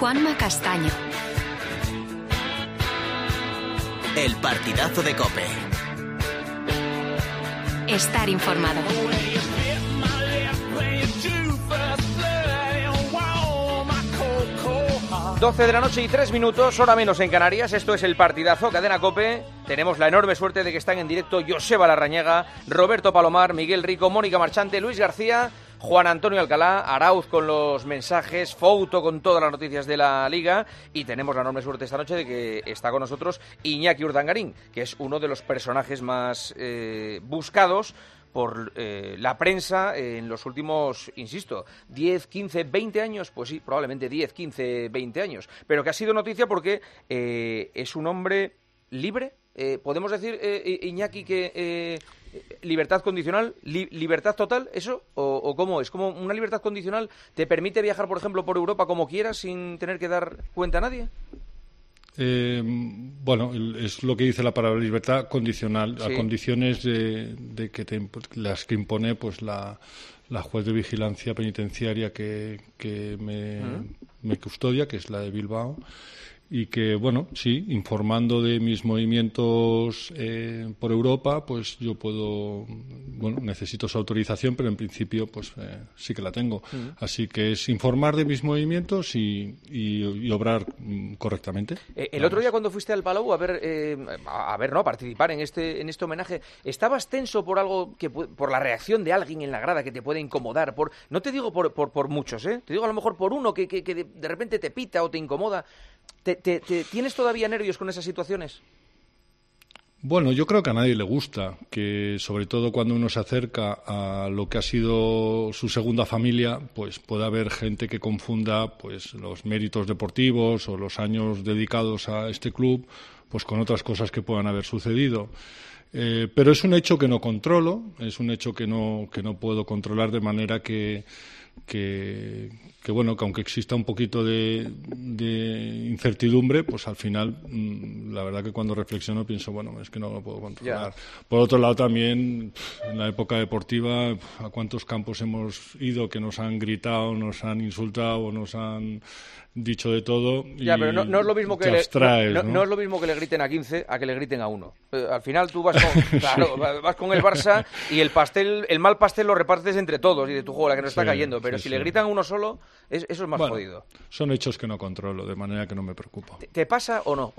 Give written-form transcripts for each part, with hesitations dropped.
Juanma Castaño. El partidazo de COPE. Estar informado. 12 de la noche y 3 minutos, hora menos en Canarias. Esto es el partidazo, cadena COPE. Tenemos la enorme suerte de que están en directo Joseba Larrañaga, Roberto Palomar, Miguel Rico, Mónica Marchante, Luis García, Juan Antonio Alcalá, Arauz con los mensajes, Fouto con todas las noticias de la Liga, y tenemos la enorme suerte esta noche de que está con nosotros Iñaki Urdangarín, que es uno de los personajes más buscados por la prensa en los últimos, insisto, 10, 15, 20 años, pues sí, probablemente 10, 15, 20 años, pero que ha sido noticia porque es un hombre libre. ¿Podemos decir, Iñaki, que libertad condicional, libertad total, eso? ¿O cómo es? ¿Como una libertad condicional te permite viajar, por ejemplo, por Europa como quieras sin tener que dar cuenta a nadie? Bueno, es lo que dice la palabra libertad condicional, sí, a condiciones de que las que impone pues la juez de vigilancia penitenciaria que me custodia, que es la de Bilbao, y que, bueno, sí, informando de mis movimientos por Europa, pues yo puedo, bueno, necesito su autorización, pero en principio, pues sí que la tengo. Así que es informar de mis movimientos y obrar correctamente. El otro día cuando fuiste al Palau a participar en este homenaje, ¿estabas tenso por algo por la reacción de alguien en la grada que te puede incomodar? No te digo por muchos, te digo a lo mejor por uno que de repente te pita o te incomoda. ¿Tienes todavía nervios con esas situaciones? Bueno, yo creo que a nadie le gusta, que sobre todo cuando uno se acerca a lo que ha sido su segunda familia, pues puede haber gente que confunda pues los méritos deportivos o los años dedicados a este club pues con otras cosas que puedan haber sucedido. Pero es un hecho que no controlo, es un hecho que no puedo controlar, de manera que bueno, que aunque exista un poquito de incertidumbre, pues al final la verdad que cuando reflexiono pienso, bueno, es que no lo puedo controlar. Ya. Por otro lado también, en la época deportiva, a cuántos campos hemos ido que nos han gritado, nos han insultado, nos han dicho de todo. Ya, pero no es lo mismo que no es lo mismo que le griten a 15 a que le griten a uno. Al final tú vas con el Barça y el mal pastel lo repartes entre todos y de tu juego, la que nos está cayendo. Pero si le gritan a uno solo, eso es más jodido. Son hechos que no controlo, de manera que no me preocupo. ¿Te pasa o no?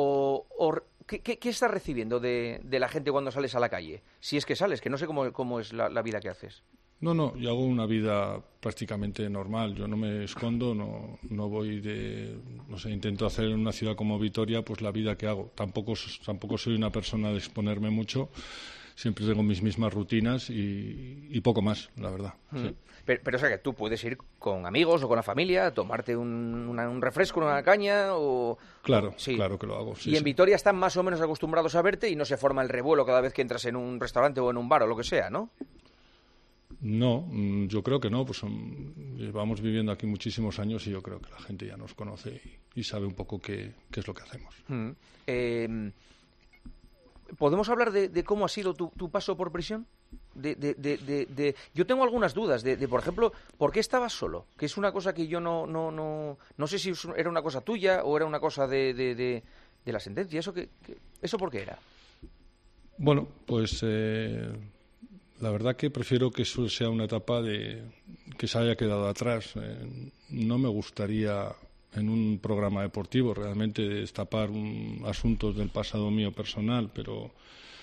¿Qué estás recibiendo de la gente cuando sales a la calle? Si es que sales, que no sé cómo es la vida que haces. No, yo hago una vida prácticamente normal. Yo no me escondo, no voy intento hacer en una ciudad como Vitoria pues la vida que hago. Tampoco soy una persona de exponerme mucho. Siempre tengo mis mismas rutinas y poco más, la verdad. Sí. Pero o sea que tú puedes ir con amigos o con la familia a tomarte un refresco, una caña o... Claro, sí. Claro que lo hago. Sí, y en Vitoria están más o menos acostumbrados a verte y no se forma el revuelo cada vez que entras en un restaurante o en un bar o lo que sea, ¿no? No, yo creo que no, pues llevamos viviendo aquí muchísimos años y yo creo que la gente ya nos conoce y sabe un poco qué es lo que hacemos. ¿Podemos hablar de cómo ha sido tu paso por prisión? Yo tengo algunas dudas por ejemplo, ¿por qué estabas solo? Que es una cosa que yo no sé si era una cosa tuya o era una cosa de la sentencia. ¿Eso por qué era? Bueno, pues... la verdad que prefiero que eso sea una etapa que se haya quedado atrás. No me gustaría en un programa deportivo realmente destapar asuntos del pasado mío personal, pero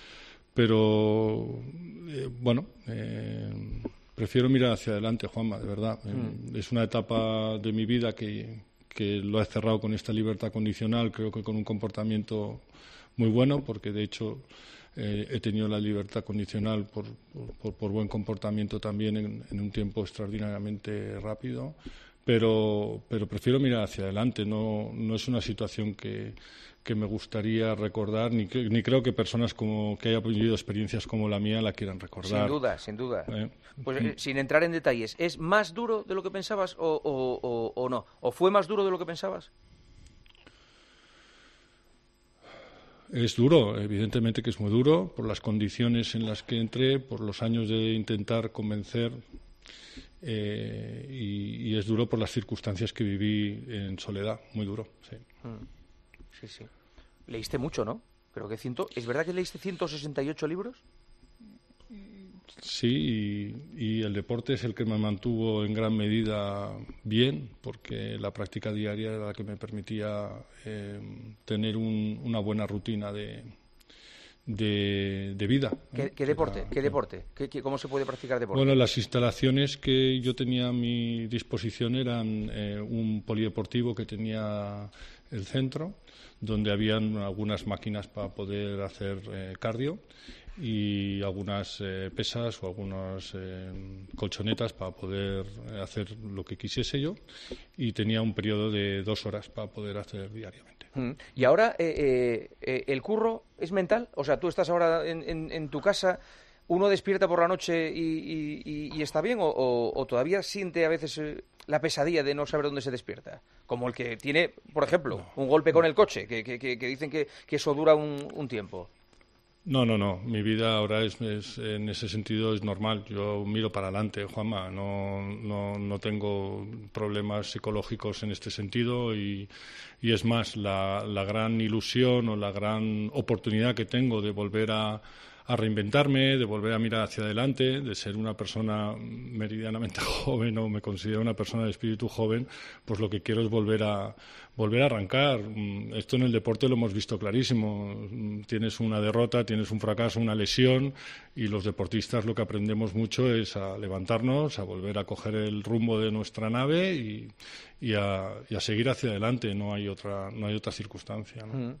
bueno, prefiero mirar hacia adelante, Juanma, de verdad. Es una etapa de mi vida que lo he cerrado con esta libertad condicional, creo que con un comportamiento muy bueno, porque de hecho... he tenido la libertad condicional por buen comportamiento también en un tiempo extraordinariamente rápido, pero prefiero mirar hacia adelante. No es una situación que me gustaría recordar, ni creo que personas que hayan vivido experiencias como la mía la quieran recordar. Sin duda. Pues sin entrar en detalles, ¿es más duro de lo que pensabas o no? ¿O fue más duro de lo que pensabas? Es duro, evidentemente que es muy duro, por las condiciones en las que entré, por los años de intentar convencer y es duro por las circunstancias que viví en soledad, muy duro, sí. Sí, sí. Leíste mucho, ¿no? Creo que ¿es verdad que leíste 168 libros? Sí, y el deporte es el que me mantuvo en gran medida bien, porque la práctica diaria era la que me permitía tener una buena rutina de vida. ¿Qué deporte? ¿Cómo se puede practicar deporte? Bueno, las instalaciones que yo tenía a mi disposición eran un polideportivo que tenía el centro, donde habían algunas máquinas para poder hacer cardio y algunas pesas o algunas colchonetas para poder hacer lo que quisiese yo, y tenía un periodo de 2 horas para poder hacer diariamente. Y ahora, ¿el curro es mental? O sea, tú estás ahora en tu casa, ¿uno despierta por la noche y está bien? ¿O todavía siente a veces la pesadilla de no saber dónde se despierta? Como el que tiene, por ejemplo, un golpe con el coche, que dicen que eso dura un tiempo. No. Mi vida ahora es en ese sentido es normal. Yo miro para adelante, Juanma. No tengo problemas psicológicos en este sentido y es más, la gran ilusión o la gran oportunidad que tengo de volver a reinventarme, de volver a mirar hacia adelante, de ser una persona meridianamente joven, o me considero una persona de espíritu joven, pues lo que quiero es volver a arrancar. Esto en el deporte lo hemos visto clarísimo. Tienes una derrota, tienes un fracaso, una lesión, y los deportistas lo que aprendemos mucho es a levantarnos, a volver a coger el rumbo de nuestra nave y a seguir hacia adelante. No hay otra circunstancia, ¿no?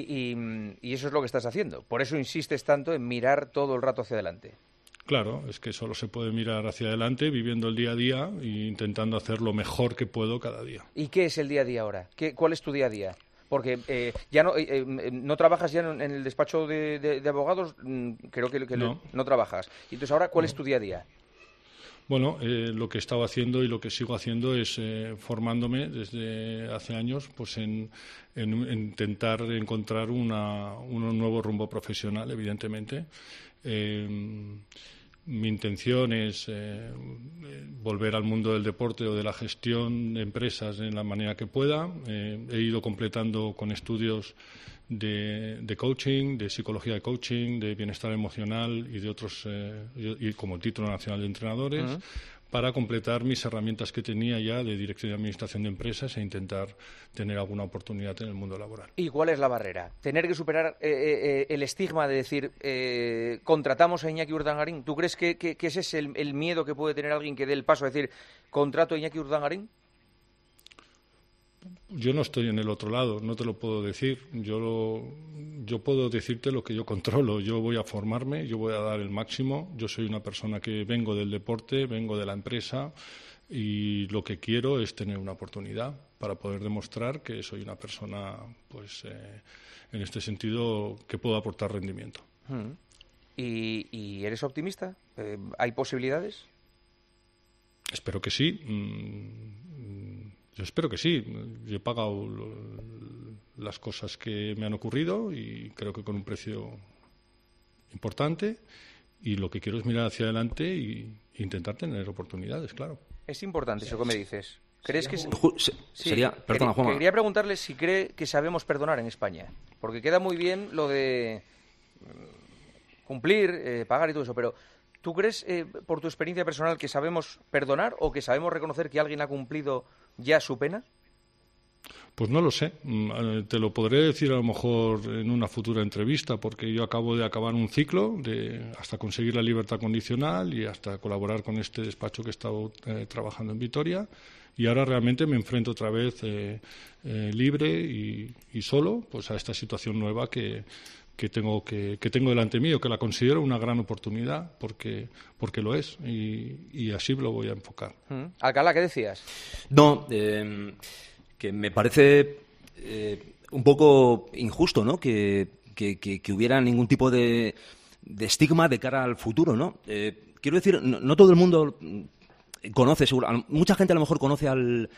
Y eso es lo que estás haciendo. Por eso insistes tanto en mirar todo el rato hacia adelante. Claro, es que solo se puede mirar hacia adelante viviendo el día a día e intentando hacer lo mejor que puedo cada día. ¿Y qué es el día a día ahora? ¿Cuál es tu día a día? Porque ya no trabajas ya en el despacho de abogados, creo que no trabajas. Entonces, ahora, ¿cuál es tu día a día? Bueno, lo que he estado haciendo y lo que sigo haciendo es formándome desde hace años, pues en intentar encontrar un nuevo rumbo profesional, evidentemente. Mi intención es volver al mundo del deporte o de la gestión de empresas en la manera que pueda. He ido completando con estudios de coaching, de psicología de coaching, de bienestar emocional y de otros, y como título nacional de entrenadores, para completar mis herramientas que tenía ya de dirección y administración de empresas e intentar tener alguna oportunidad en el mundo laboral. ¿Y cuál es la barrera? Tener que superar el estigma de decir, contratamos a Iñaki Urdangarín. ¿Tú crees que ese es el miedo que puede tener alguien que dé el paso a decir, contrato a Iñaki Urdangarín? Yo no estoy en el otro lado, no te lo puedo decir. Yo puedo decirte lo que yo controlo. Yo voy a formarme, yo voy a dar el máximo. Yo soy una persona que vengo del deporte, vengo de la empresa, y lo que quiero es tener una oportunidad para poder demostrar que soy una persona, pues, en este sentido, que puedo aportar rendimiento. ¿Y eres optimista? ¿Hay posibilidades? Espero que sí. Yo espero que sí. Yo he pagado las cosas que me han ocurrido y creo que con un precio importante, y lo que quiero es mirar hacia adelante e intentar tener oportunidades, claro. Es importante eso que me dices. ¿Crees que Perdona, Juanma. Quería preguntarle si cree que sabemos perdonar en España, porque queda muy bien lo de cumplir, pagar y todo eso, pero ¿tú crees, por tu experiencia personal, que sabemos perdonar o que sabemos reconocer que alguien ha cumplido ya su pena? Pues no lo sé. Te lo podré decir a lo mejor en una futura entrevista, porque yo acabo de acabar un ciclo hasta conseguir la libertad condicional y hasta colaborar con este despacho que he estado trabajando en Vitoria, y ahora realmente me enfrento otra vez libre y solo, pues, a esta situación nueva que tengo delante mío, que la considero una gran oportunidad porque lo es, y así lo voy a enfocar. Alcalá, ¿qué decías? No, que me parece un poco injusto, ¿no? Que hubiera ningún tipo de estigma de cara al futuro, ¿no? Quiero decir, no todo el mundo conoce, mucha gente a lo mejor conoce al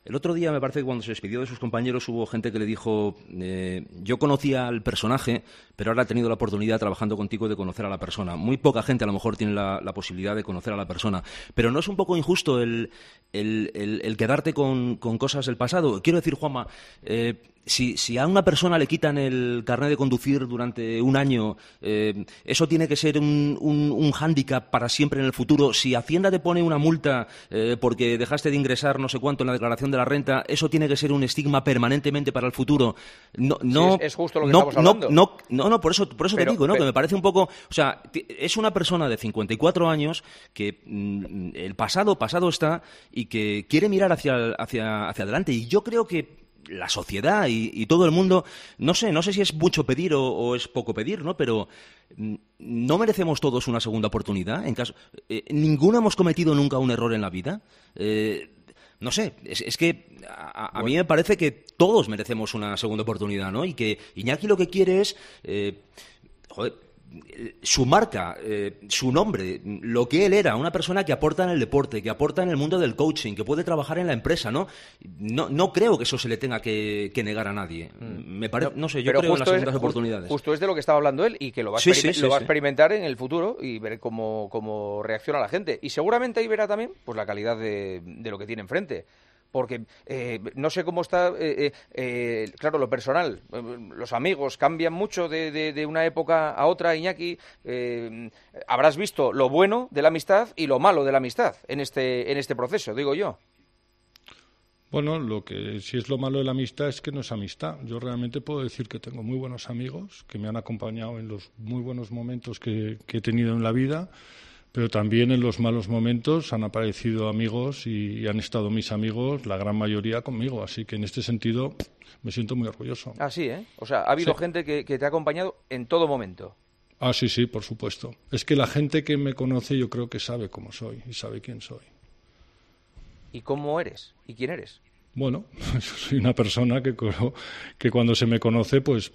El otro día me parece que cuando se despidió de sus compañeros hubo gente que le dijo, yo conocía al personaje, pero ahora he tenido la oportunidad trabajando contigo de conocer a la persona. Muy poca gente a lo mejor tiene la posibilidad de conocer a la persona. Pero ¿no es un poco injusto el quedarte con cosas del pasado? Quiero decir, Juanma, si a una persona le quitan el carnet de conducir durante un año, eso tiene que ser un hándicap para siempre en el futuro. Si Hacienda te pone una multa porque dejaste de ingresar no sé cuánto en la declaración de la renta, eso tiene que ser un estigma permanentemente para el futuro. No, sí, es justo lo que estamos hablando. No, por eso te digo, ¿no? Que me parece un poco... O sea, es una persona de 54 años que el pasado está y que quiere mirar hacia adelante. Y yo creo que la sociedad y todo el mundo, no sé si es mucho pedir o es poco pedir, ¿no? Pero ¿no merecemos todos una segunda oportunidad? ¿Ninguno hemos cometido nunca un error en la vida? No sé, es que a mí me parece que todos merecemos una segunda oportunidad, ¿no? Y que Iñaki lo que quiere es, su marca, su nombre, lo que él era, una persona que aporta en el deporte, que aporta en el mundo del coaching, que puede trabajar en la empresa, ¿no? No creo que eso se le tenga que negar a nadie. Me parece, no sé, yo creo en las segundas oportunidades. Justo es de lo que estaba hablando él y que lo va a experimentar en el futuro y ver cómo reacciona la gente. Y seguramente ahí verá también pues la calidad de lo que tiene enfrente. Porque no sé cómo está, claro, lo personal. Los amigos cambian mucho de una época a otra, Iñaki. Habrás visto lo bueno de la amistad y lo malo de la amistad en este proceso, digo yo. Bueno, lo que sí es lo malo de la amistad es que no es amistad. Yo realmente puedo decir que tengo muy buenos amigos que me han acompañado en los muy buenos momentos que he tenido en la vida. Pero también en los malos momentos han aparecido amigos y han estado mis amigos, la gran mayoría, conmigo. Así que en este sentido me siento muy orgulloso. Ah, sí, ¿eh? O sea, ha habido gente que te ha acompañado en todo momento. Ah, sí, por supuesto. Es que la gente que me conoce yo creo que sabe cómo soy y sabe quién soy. ¿Y cómo eres? ¿Y quién eres? Bueno, yo soy una persona que cuando se me conoce,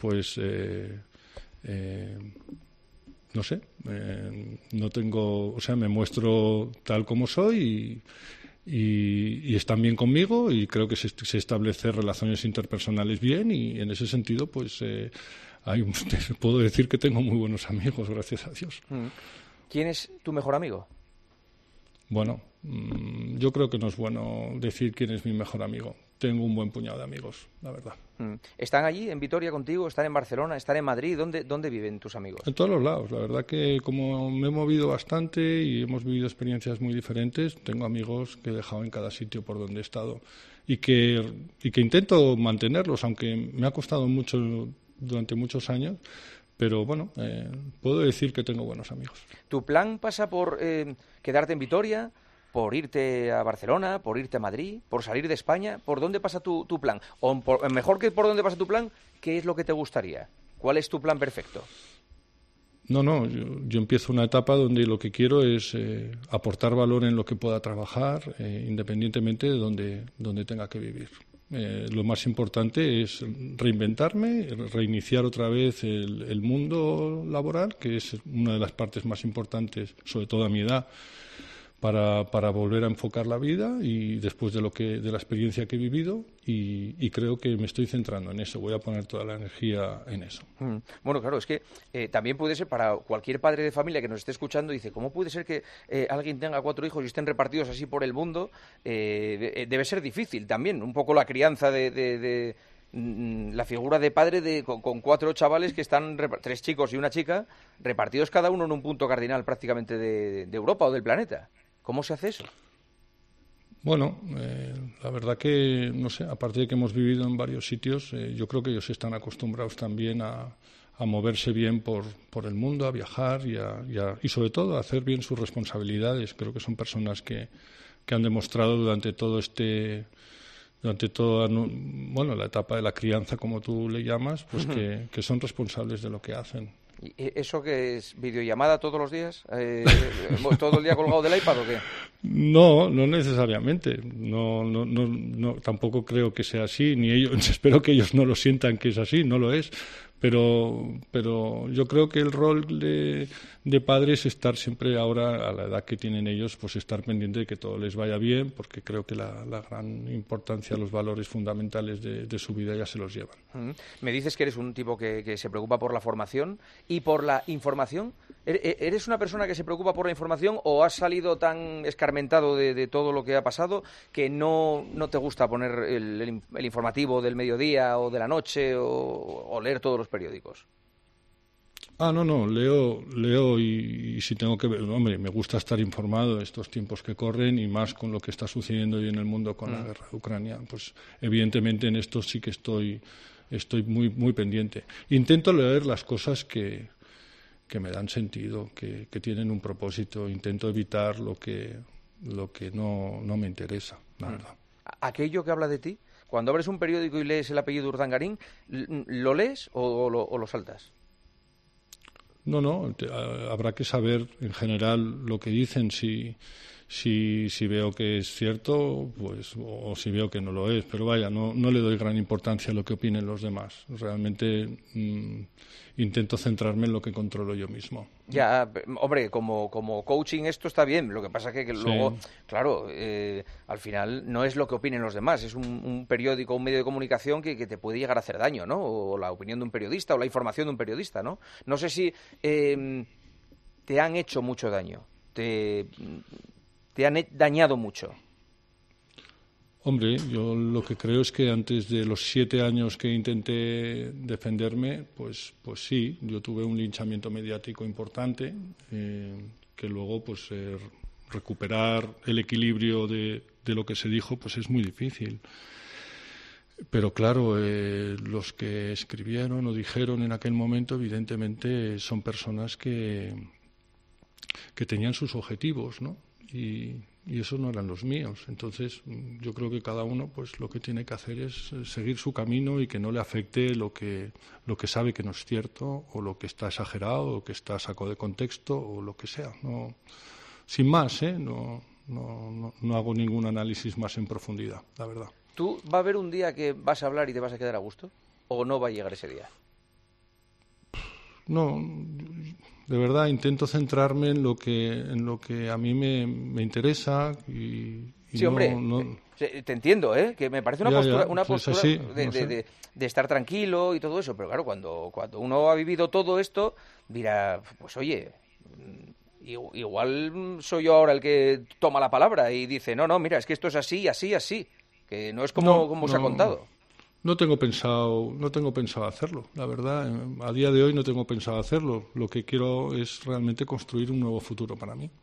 no sé, no tengo, o sea, me muestro tal como soy y están bien conmigo y creo que se establecen relaciones interpersonales bien y en ese sentido, pues, puedo decir que tengo muy buenos amigos, gracias a Dios. ¿Quién es tu mejor amigo? Bueno, yo creo que no es bueno decir quién es mi mejor amigo. Tengo un buen puñado de amigos, la verdad. ¿Están allí, en Vitoria, contigo? ¿Están en Barcelona? ¿Están en Madrid? ¿Dónde viven tus amigos? En todos los lados. La verdad que como me he movido bastante y hemos vivido experiencias muy diferentes, tengo amigos que he dejado en cada sitio por donde he estado y que intento mantenerlos, aunque me ha costado mucho durante muchos años. Pero bueno, puedo decir que tengo buenos amigos. ¿Tu plan pasa por quedarte en Vitoria, por irte a Barcelona, por irte a Madrid, por salir de España? ¿Por dónde pasa tu plan? O mejor que por dónde pasa tu plan, ¿qué es lo que te gustaría? ¿Cuál es tu plan perfecto? No, yo empiezo una etapa donde lo que quiero es aportar valor en lo que pueda trabajar, independientemente de donde tenga que vivir. Lo más importante es reinventarme, reiniciar otra vez el mundo laboral, que es una de las partes más importantes, sobre todo a mi edad, para volver a enfocar la vida y después de la experiencia que he vivido y creo que me estoy centrando en eso, voy a poner toda la energía en eso. Bueno, claro, es que también puede ser para cualquier padre de familia que nos esté escuchando, dice, ¿cómo puede ser que alguien tenga 4 hijos y estén repartidos así por el mundo? Debe ser difícil también, un poco la crianza de la figura de padre con 4 chavales que están, 3 chicos y una chica, repartidos cada uno en un punto cardinal prácticamente de Europa o del planeta. ¿Cómo se hace eso? Bueno, la verdad que, no sé, aparte de que hemos vivido en varios sitios, yo creo que ellos están acostumbrados también a moverse bien por el mundo, a viajar y sobre todo a hacer bien sus responsabilidades. Creo que son personas que han demostrado durante toda la etapa de la crianza, como tú le llamas, pues que son responsables de lo que hacen. ¿Y eso qué es? ¿Videollamada todos los días? ¿Todo el día colgado del iPad o qué? No necesariamente. No, tampoco creo que sea así, ni ellos, espero que ellos no lo sientan que es así, no lo es. Pero yo creo que el rol de padre es estar siempre ahora, a la edad que tienen ellos, pues estar pendiente de que todo les vaya bien, porque creo que la gran importancia, los valores fundamentales de su vida ya se los llevan. Me dices que eres un tipo que se preocupa por la formación y por la información. ¿Eres una persona que se preocupa por la información o has salido tan escarmentado de todo lo que ha pasado que no te gusta poner el informativo del mediodía o de la noche o leer todos los periódicos? No, leo y si tengo que ver, hombre, me gusta estar informado de estos tiempos que corren y más con lo que está sucediendo hoy en el mundo con la guerra de Ucrania. Pues evidentemente en esto sí que estoy muy, muy pendiente. Intento leer las cosas que me dan sentido, que tienen un propósito. Intento evitar lo que no me interesa, la verdad. ¿Aquello que habla de ti? Cuando abres un periódico y lees el apellido Urdangarín, ¿lo lees o lo saltas? No, habrá que saber en general lo que dicen, si veo que es cierto, pues, o si veo que no lo es. Pero vaya, no le doy gran importancia a lo que opinen los demás. Realmente intento centrarme en lo que controlo yo mismo. Ya, hombre, como coaching esto está bien. Lo que pasa que luego, claro, al final no es lo que opinen los demás. Es un periódico, un medio de comunicación que te puede llegar a hacer daño, ¿no? O la opinión de un periodista o la información de un periodista, ¿no? No sé si te han hecho mucho daño. Te han dañado mucho. Hombre, yo lo que creo es que antes de los 7 años que intenté defenderme, pues sí, yo tuve un linchamiento mediático importante, que luego pues recuperar el equilibrio de lo que se dijo pues es muy difícil. Pero claro, los que escribieron o dijeron en aquel momento evidentemente son personas que tenían sus objetivos, ¿no? Y esos no eran los míos. Entonces yo creo que cada uno pues lo que tiene que hacer es seguir su camino y que no le afecte lo que sabe que no es cierto o lo que está exagerado o que está sacado de contexto o lo que sea. No, sin más, no hago ningún análisis más en profundidad, la verdad. ¿Tú va a haber un día que vas a hablar y te vas a quedar a gusto? ¿O no va a llegar ese día? No, de verdad intento centrarme en lo que a mí me interesa y sí, hombre, te entiendo, que me parece una postura así, de estar tranquilo y todo eso, pero claro, cuando uno ha vivido todo esto, dirá, pues oye, igual soy yo ahora el que toma la palabra y dice, no, mira, es que esto es así, que no es como se ha contado. No tengo pensado hacerlo, la verdad. A día de hoy no tengo pensado hacerlo. Lo que quiero es realmente construir un nuevo futuro para mí.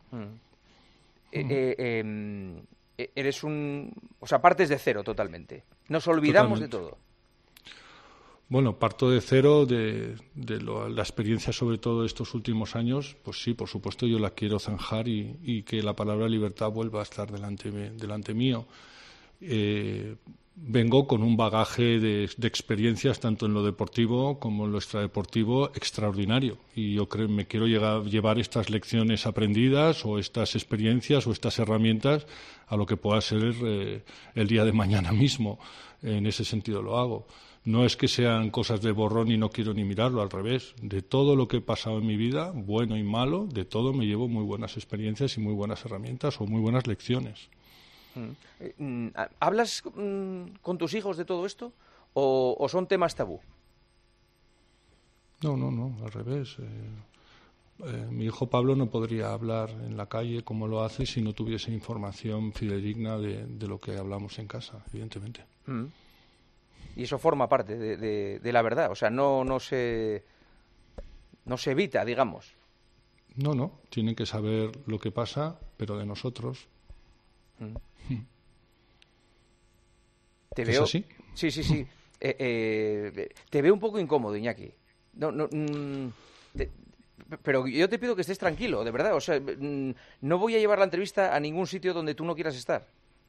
Eres o sea, partes de cero totalmente. Nos olvidamos de todo. Bueno, parto de cero de la experiencia, sobre todo de estos últimos años. Pues sí, por supuesto, yo la quiero zanjar y que la palabra libertad vuelva a estar delante mío. Vengo con un bagaje de experiencias tanto en lo deportivo como en lo extradeportivo extraordinario y yo creo me quiero llevar estas lecciones aprendidas o estas experiencias o estas herramientas a lo que pueda ser el día de mañana mismo. En ese sentido lo hago. No es que sean cosas de borrón y no quiero ni mirarlo, al revés. De todo lo que he pasado en mi vida, bueno y malo, de todo me llevo muy buenas experiencias y muy buenas herramientas o muy buenas lecciones. ¿Hablas con tus hijos de todo esto o son temas tabú? No, al revés. Mi hijo Pablo no podría hablar en la calle como lo hace si no tuviese información fidedigna de lo que hablamos en casa, evidentemente. Y eso forma parte de la verdad, o sea, no se evita, digamos. No, tienen que saber lo que pasa, pero de nosotros. ¿Te veo? ¿Es así? Sí. Te veo un poco incómodo, Iñaki. Pero yo te pido que estés tranquilo, de verdad. O sea, no voy a llevar la entrevista a ningún sitio donde tú no quieras estar.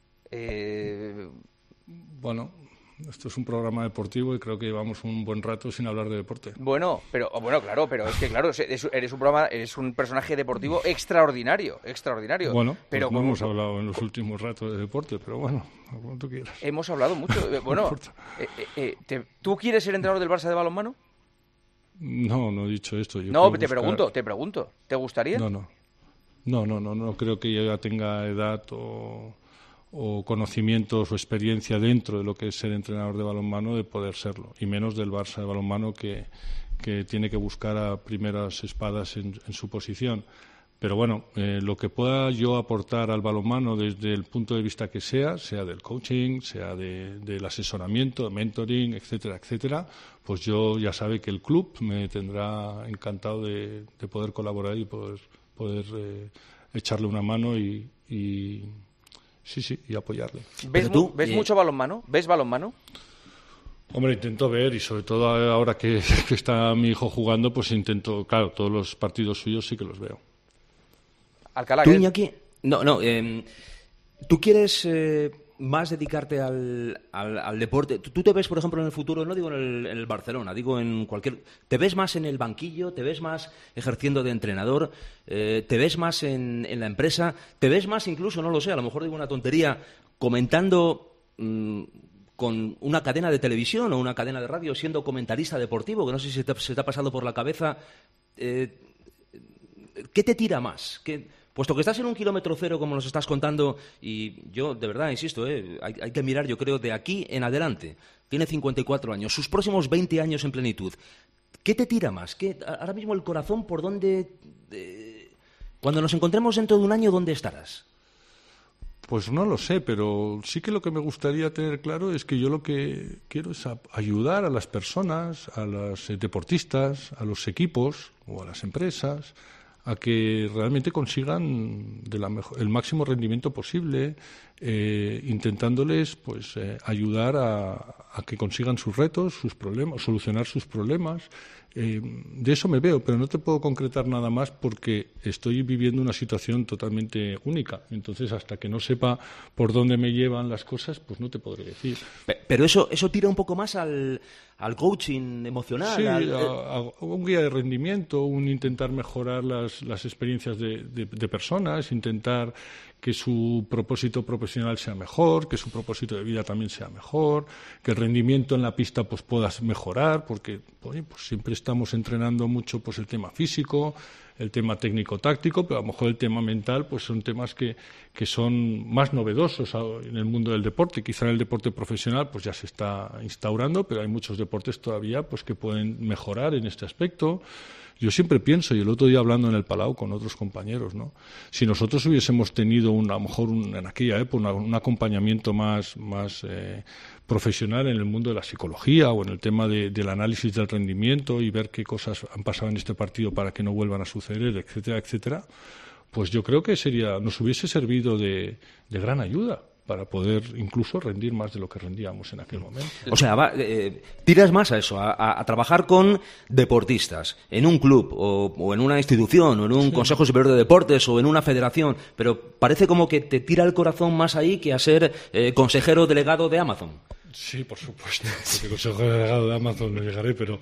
Bueno, esto es un programa deportivo y creo que llevamos un buen rato sin hablar de deporte. Bueno, claro, pero es que claro, eres un personaje deportivo extraordinario. Bueno, pero no hemos hablado en los últimos ratos de deporte, pero bueno, como tú quieras. Hemos hablado mucho. Bueno, ¿tú quieres ser entrenador del Barça de balonmano? No he dicho esto. No, te pregunto. ¿Te gustaría? No creo que yo ya tenga edad o conocimientos o experiencia dentro de lo que es ser entrenador de balonmano de poder serlo, y menos del Barça de balonmano que tiene que buscar a primeras espadas en su posición. Pero bueno, lo que pueda yo aportar al balonmano desde el punto de vista que sea del coaching, sea del asesoramiento, mentoring, etcétera, etcétera, pues yo ya sabe que el club me tendrá encantado de poder colaborar y poder echarle una mano y apoyarle. ¿Ves mucho balonmano? ¿Ves balonmano? Hombre, intento ver, y sobre todo ahora que está mi hijo jugando, pues intento, claro, todos los partidos suyos sí que los veo. Alcalá, ¿Tú, Iñaki? ¿Tú quieres más dedicarte al deporte? ¿Tú te ves, por ejemplo, en el futuro, no digo en el Barcelona, digo en cualquier... ¿Te ves más en el banquillo? ¿Te ves más ejerciendo de entrenador? ¿Te ves más en la empresa? ¿Te ves más incluso, no lo sé, a lo mejor digo una tontería, comentando con una cadena de televisión o una cadena de radio, siendo comentarista deportivo, que no sé si se te ha pasado por la cabeza? ¿Qué te tira más? Puesto que estás en 1 kilómetro cero, como nos estás contando, y yo, de verdad, insisto, hay que mirar, yo creo, de aquí en adelante. Tiene 54 años, sus próximos 20 años en plenitud. ¿Qué te tira más? Ahora mismo el corazón, ¿por dónde? Cuando nos encontremos dentro de un año, ¿dónde estarás? Pues no lo sé, pero sí que lo que me gustaría tener claro es que yo lo que quiero es ayudar a las personas, a los deportistas, a los equipos o a las empresas, a que realmente consigan el máximo rendimiento posible, intentándoles pues ayudar a que consigan sus retos, sus problemas, solucionar sus problemas. De eso me veo, pero no te puedo concretar nada más porque estoy viviendo una situación totalmente única. Entonces, hasta que no sepa por dónde me llevan las cosas, pues no te podré decir. Pero eso tira un poco más al coaching emocional. Sí, a un guía de rendimiento, un intentar mejorar las experiencias de personas, intentar que su propósito profesional sea mejor, que su propósito de vida también sea mejor, que el rendimiento en la pista pues puedas mejorar, porque pues siempre estamos entrenando mucho pues el tema físico, el tema técnico-táctico, pero a lo mejor el tema mental pues son temas que son más novedosos en el mundo del deporte. Quizá en el deporte profesional pues ya se está instaurando, pero hay muchos deportes todavía pues que pueden mejorar en este aspecto. Yo siempre pienso, y el otro día hablando en el Palau con otros compañeros, ¿no? Si nosotros hubiésemos tenido a lo mejor en aquella época un acompañamiento más profesional en el mundo de la psicología o en el tema del análisis del rendimiento y ver qué cosas han pasado en este partido para que no vuelvan a suceder, etcétera, etcétera, pues yo creo que nos hubiese servido de gran ayuda para poder incluso rendir más de lo que rendíamos en aquel momento. O sea, tiras más a eso, a trabajar con deportistas, en un club o en una institución o en un Consejo Superior de Deportes o en una federación, pero parece como que te tira el corazón más ahí que a ser consejero delegado de Amazon. Sí, por supuesto, porque consejo delegado de Amazon no llegaré, pero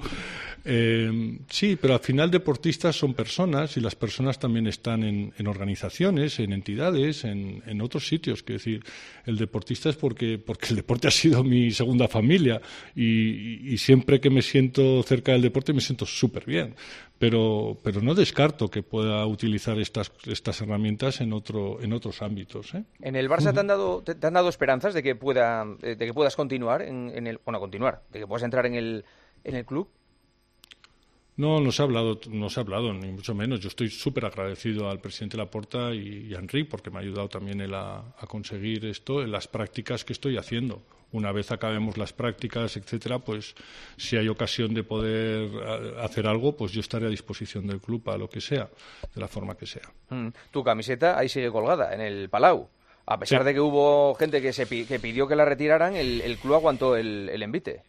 sí, pero al final deportistas son personas y las personas también están en organizaciones, en entidades, en otros sitios. Quiero decir, el deportista es porque el deporte ha sido mi segunda familia y siempre que me siento cerca del deporte me siento súper bien. Pero no descarto que pueda utilizar estas herramientas en otros ámbitos. ¿En el Barça te han dado esperanzas de que puedas continuar de que puedas entrar en el club? No se ha hablado, ni mucho menos. Yo estoy súper agradecido al presidente Laporta y a Enric porque me ha ayudado también él a conseguir esto en las prácticas que estoy haciendo. Una vez acabemos las prácticas, etcétera, pues si hay ocasión de poder hacer algo, pues yo estaré a disposición del club a lo que sea, de la forma que sea. Tu camiseta ahí sigue colgada, en el Palau. A pesar de que hubo gente que pidió que la retiraran, el club aguantó el envite.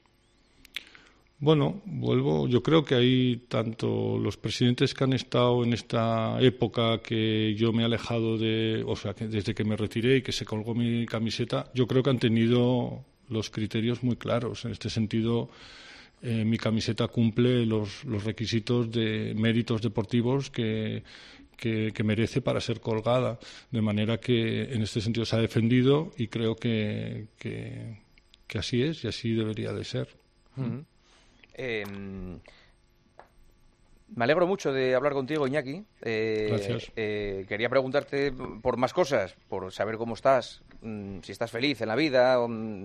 Bueno, yo creo que hay tanto los presidentes que han estado en esta época que yo me he alejado que desde que me retiré y que se colgó mi camiseta, yo creo que han tenido los criterios muy claros. En este sentido, mi camiseta cumple los requisitos de méritos deportivos que merece para ser colgada, de manera que en este sentido se ha defendido y creo que así es y así debería de ser. Me alegro mucho de hablar contigo, Iñaki. Gracias. Quería preguntarte por más cosas, por saber cómo estás, si estás feliz en la vida,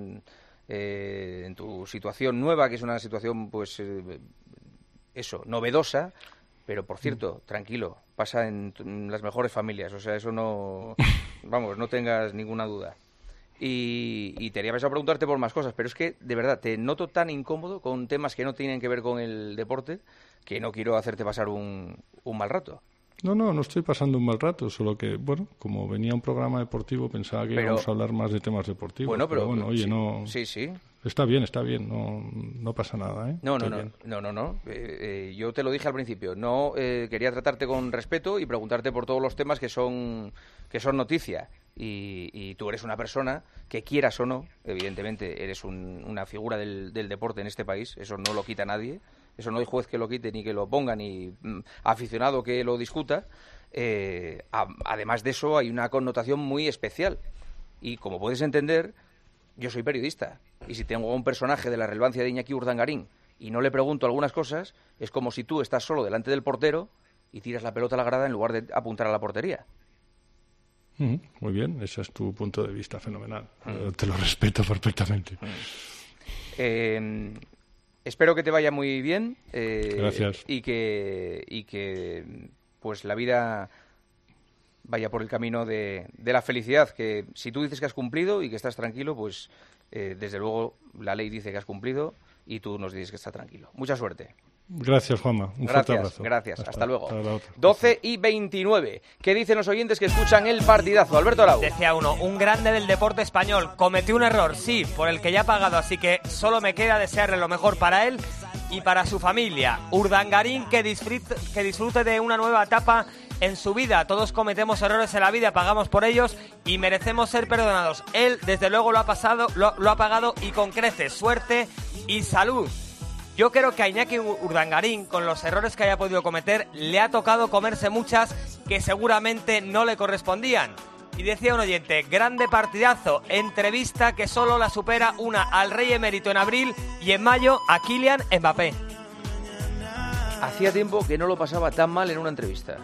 en tu situación nueva, que es una situación, pues, novedosa. Pero, por cierto, tranquilo, pasa en las mejores familias. O sea, eso no... Vamos, no tengas ninguna duda. Y tenía pensado preguntarte por más cosas, pero es que, de verdad, te noto tan incómodo con temas que no tienen que ver con el deporte que no quiero hacerte pasar un mal rato. No estoy pasando un mal rato, solo que, bueno, como venía un programa deportivo, pensaba que íbamos a hablar más de temas deportivos. Pero oye, sí, no... Sí. Está bien, no pasa nada, ¿eh? No. Yo te lo dije al principio, quería tratarte con respeto y preguntarte por todos los temas que son noticia. Y tú eres una persona que, quieras o no, evidentemente eres una figura del deporte en este país, eso no lo quita nadie, eso no hay juez que lo quite, ni que lo ponga, ni aficionado que lo discuta. Además de eso, hay una connotación muy especial. Y como puedes entender, yo soy periodista. Y si tengo a un personaje de la relevancia de Iñaki Urdangarín y no le pregunto algunas cosas, es como si tú estás solo delante del portero y tiras la pelota a la grada en lugar de apuntar a la portería. Muy bien, ese es tu punto de vista, fenomenal. Te lo respeto perfectamente. Espero que te vaya muy bien. Gracias. Y que pues la vida vaya por el camino de la felicidad, que si tú dices que has cumplido y que estás tranquilo, pues desde luego la ley dice que has cumplido y tú nos dices que estás tranquilo. Mucha suerte. Gracias, Juanma. Un fuerte abrazo. Gracias. Hasta luego. Hasta 12:29. ¿Qué dicen los oyentes que escuchan el partidazo? Alberto Arau. Decía uno, un grande del deporte español. Cometió un error, sí, por el que ya ha pagado, así que solo me queda desearle lo mejor para él y para su familia. Urdangarín, que disfrute de una nueva etapa en su vida. Todos cometemos errores en la vida, pagamos por ellos y merecemos ser perdonados. Él, desde luego, lo ha pagado y con creces. Suerte y salud. Yo creo que a Iñaki Urdangarín, con los errores que haya podido cometer, le ha tocado comerse muchas que seguramente no le correspondían. Y decía un oyente, grande partidazo, entrevista que solo la supera una al Rey Emérito en abril y en mayo a Kylian Mbappé. Hacía tiempo que no lo pasaba tan mal en una entrevista.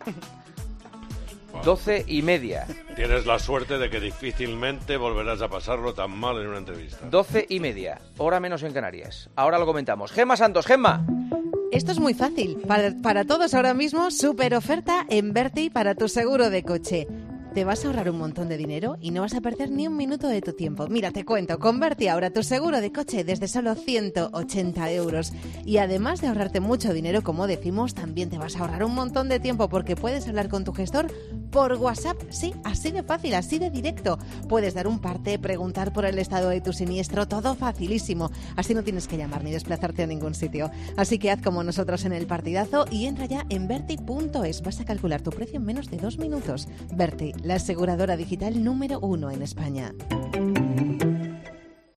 12:30. Tienes la suerte de que difícilmente volverás a pasarlo tan mal en una entrevista. 12:30, hora menos en Canarias. Ahora lo comentamos. Gemma Santos, Gemma. Esto es muy fácil. Para todos ahora mismo, súper oferta en Berti para tu seguro de coche. Te vas a ahorrar un montón de dinero y no vas a perder ni un minuto de tu tiempo. Mira, te cuento, convierte ahora tu seguro de coche desde solo 180 euros. Y además de ahorrarte mucho dinero, como decimos, también te vas a ahorrar un montón de tiempo porque puedes hablar con tu gestor por WhatsApp. Sí, así de fácil, así de directo. Puedes dar un parte, preguntar por el estado de tu siniestro, todo facilísimo. Así no tienes que llamar ni desplazarte a ningún sitio. Así que haz como nosotros en el partidazo y entra ya en Berti.es. Vas a calcular tu precio en menos de 2 minutos. Berti, la aseguradora digital número 1 en España.